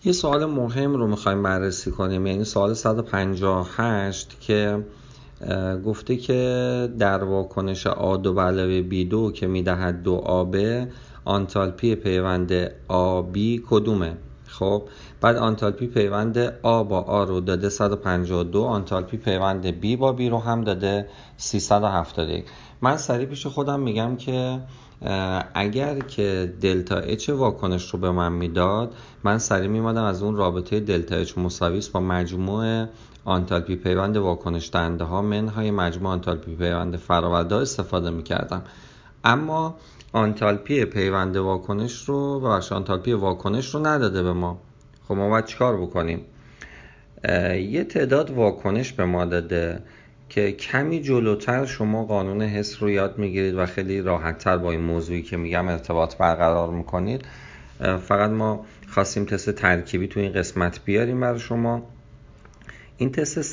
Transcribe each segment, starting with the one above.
یه سوال مهم رو میخوایم بررسی کنیم، یعنی سوال 158 که گفته که در واکنش A2 به علاوه B2 که میدهد 2AB آنتالپی پیوند AB کدومه؟ خب بعد آنتالپی پیوند A با A رو داده 152، آنتالپی پیوند B با B رو هم داده 371. من سریع پیش خودم میگم که اگر که دلتا اچ واکنش رو به من میداد، من سریع میمادم از اون رابطه دلتا اچ مساوی است با مجموع آنتالپی پیوند واکنش دهنده ها منهای مجموع آنتالپی پیوند فراورده ها استفاده میکردم. اما آنتالپی پیوند واکنش رو آنتالپی واکنش رو نداده به ما. خب ما باید چیکار بکنیم؟ یه تعداد واکنش به ما داده که کمی جلوتر شما قانون حس رو یاد میگیرید و خیلی راحت‌تر با این موضوعی که میگم ارتباط برقرار میکنید. فقط ما خواستیم تست ترکیبی تو این قسمت بیاریم برای شما. این تست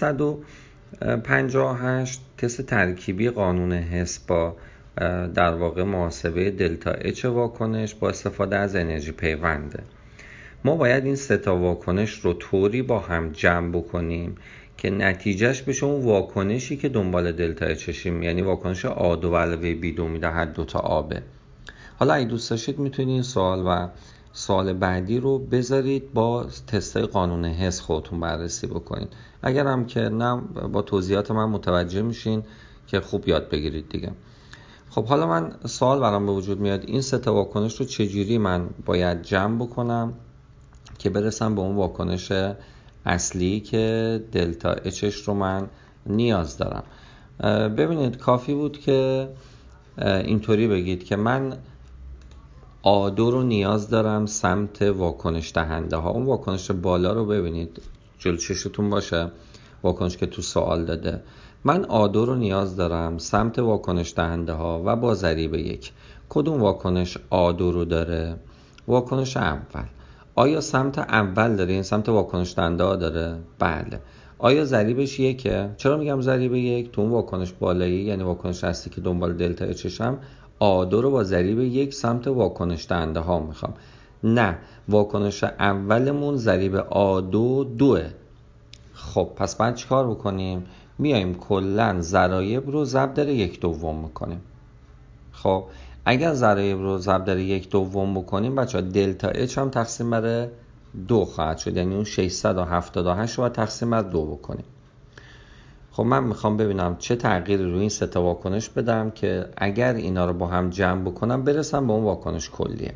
158 تست ترکیبی قانون حس با در واقع محاسبه دلتا اچ واکنش با استفاده از انرژی پیونده. ما باید این سه تا واکنش رو طوری با هم جمع بکنیم که نتیجهش بشه اون واکنشی که دنبال دلتا اچشیم، یعنی واکنش A2 به علاوه B2 میدهد 2 تا آبه. حالا اگه دوست داشتید میتونید این سوال و سوال بعدی رو بذارید با تستای قانون حس خودتون بررسی بکنید. اگر هم که نه با توضیحات من متوجه میشین که خوب یاد بگیرید دیگه. خب حالا من سوال برام به وجود میاد، این سه تا واکنش رو چجوری من باید جمع بکنم که برسم به اون واکنش اصلی که دلتا اچش رو من نیاز دارم. ببینید کافی بود که اینطوری بگید که من A2 رو نیاز دارم سمت واکنش دهنده ها. اون واکنش بالا رو ببینید جلو چشتون باشه، واکنش که تو سوال داده. من A2 رو نیاز دارم سمت واکنش دهنده ها و با ضریب 1. کدوم واکنش A2 رو داره؟ واکنش اول. آیا سمت اول داره؟ این سمت واکنش دهنده ها داره؟ بله. آیا ضریبش 1؟ چرا میگم ضریب 1؟ تو اون واکنش بالایی یعنی واکنش اصلی که دنبال دلتا اچشم A2 رو با ضریب 1 سمت واکنش دهنده ها میخوام. نه، واکنش اولمون ضریب A2 2. خب پس بعد چیکار بکنیم؟ میایم کلن ضرایب رو ضرب در 1/2 میکنیم. خب اگر ضرایب رو ضرب در 1/2 بکنیم بچه‌ها دلتا اچ هم تقسیم بر 2 خواهد شد، یعنی اون 678 رو تقسیم بر 2 بکنیم. خب من میخوام ببینم چه تغییری روی این سه تا واکنش بدم که اگر اینا رو با هم جمع بکنم برسم به اون واکنش کلیه.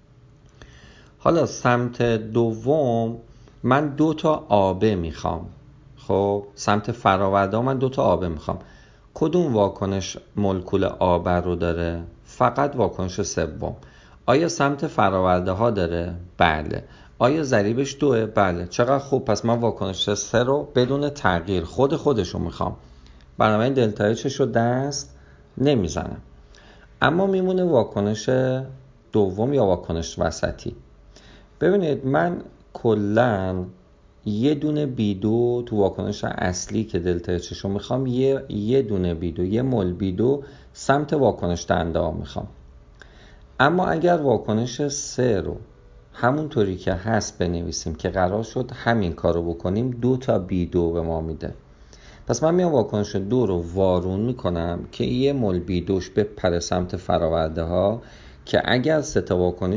حالا سمت دوم من 2 تا آبه میخوام. خب سمت فراورده من 2 تا آبه میخوام. کدوم واکنش مولکول آبه رو داره؟ فقط واکنش سوم. آیا سمت فراورده ها داره؟ بله. آیا ضریبش 2؟ بله. چقدر خوب، پس من واکنش 3 رو بدون تغییر خودشو میخوام. بنابراین دلتا اچش رو دست نمیزنم. اما میمونه واکنش دوم یا واکنش وسطی. ببینید من کلن یه دونه B2 تو واکنش اصلی که دلتا اچش رو میخوام، یه دونه B2 یه مول B2 سمت واکنش دهنده ها میخوام. اما اگر واکنش 3 رو همونطوری که هست بنویسیم که قرار شد همین کارو بکنیم، 2 تا B2 به ما میده. پس من میام واکنش 2 رو وارون میکنم که یه مول B2ش بپره سمت فراورده ها، که اگر سه تا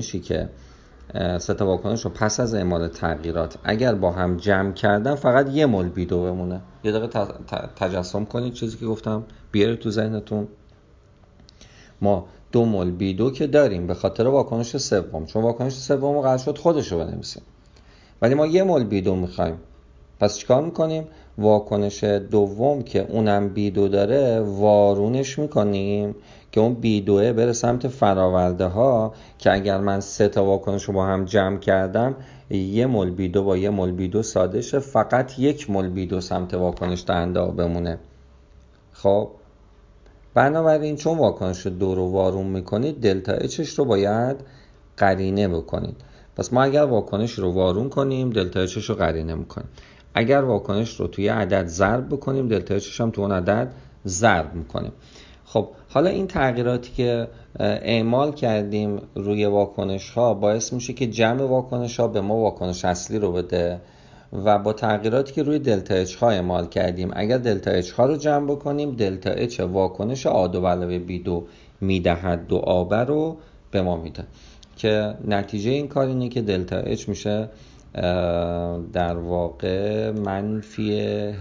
واکنش رو پس از اعمال تغییرات اگر با هم جمع کردن فقط یه مول B2 بمونه. یه دقیقه تجسم کنید چیزی که گفتم بیاره تو ذهنتون. ما 2 مول B2 که داریم به خاطر واکنش سوم، چون واکنش سوم رو قرار شد خودش رو بنویسیم، ولی ما یه مول B2 میخوایم. پس چیکار میکنیم؟ واکنش دوم که اونم B2 داره وارونش میکنیم که اون B2 بره سمت فراورده ها، که اگر من 3 تا واکنش رو با هم جمع کردم یه مول B2 با یه مول B2 ساده شه، فقط 1 مول B2 سمت واکنش دهنده ها بمونه. خب بنابراین چون واکنش 2 رو وارون میکنید دلتا اچش رو باید قرینه بکنید. پس ما اگر واکنش رو وارون کنیم دلتا اچش رو قرینه میکنیم. اگر واکنش رو توی عدد ضرب بکنیم دلتا اچش هم تو اون عدد ضرب میکنیم. خب حالا این تغییراتی که اعمال کردیم روی واکنش ها باعث میشه که جمع واکنش ها به ما واکنش اصلی رو بده و با تغییراتی که روی دلتا اچ ها اعمال کردیم اگر دلتا اچ ها رو جمع بکنیم دلتا اچ واکنش A2 علاوه B2 میدهد 2AB رو به ما میده که نتیجه این کار اینه که دلتا اچ میشه در واقع منفی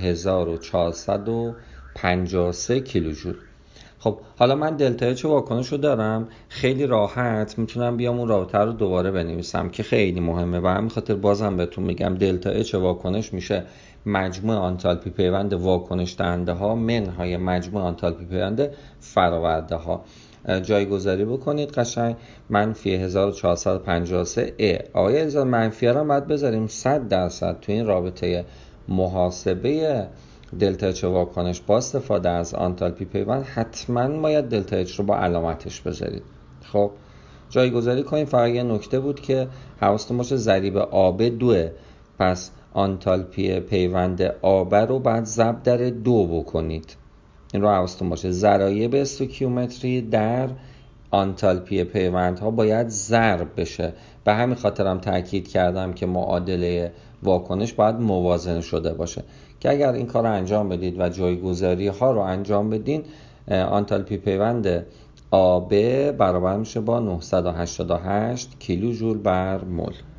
1453 کیلوجول. خب حالا من دلتا اچ واکنش رو دارم، خیلی راحت میتونم بیام اون رابطه رو دوباره بنویسم که خیلی مهمه و همین خاطر بازم بهتون میگم دلتا اچ واکنش میشه مجموع آنتالپی پیوند واکنش دهنده ها منهای مجموع آنتالپی پیوند فراورده ها. جایگذاری بکنید قشنگ منفی 1453 آقای عزیز منفی رو باید بذاریم 100% تو این رابطه محاسبه دلتا اچ واکنش با استفاده از آنتالپی پیوند حتما باید دلتا اچ رو با علامتش بذارید. خب جایگذاری کنید. فقط یه نکته بود که حواستون باشه ضریب آب 2، پس آنتالپی پیوند آب رو بعد ضرب در 2 بکنید. این رو حواستون باشه. ضرایب استوکیومتری در آنتالپی پیوندها باید ضرب بشه. به همین خاطرم تاکید کردم که معادله واکنش باید موازنه شده باشه که اگر این کار رو انجام بدید و جایگذاری ها رو انجام بدین آنتالپی پیوند AB برابر میشه با 988 کیلوجول بر مول.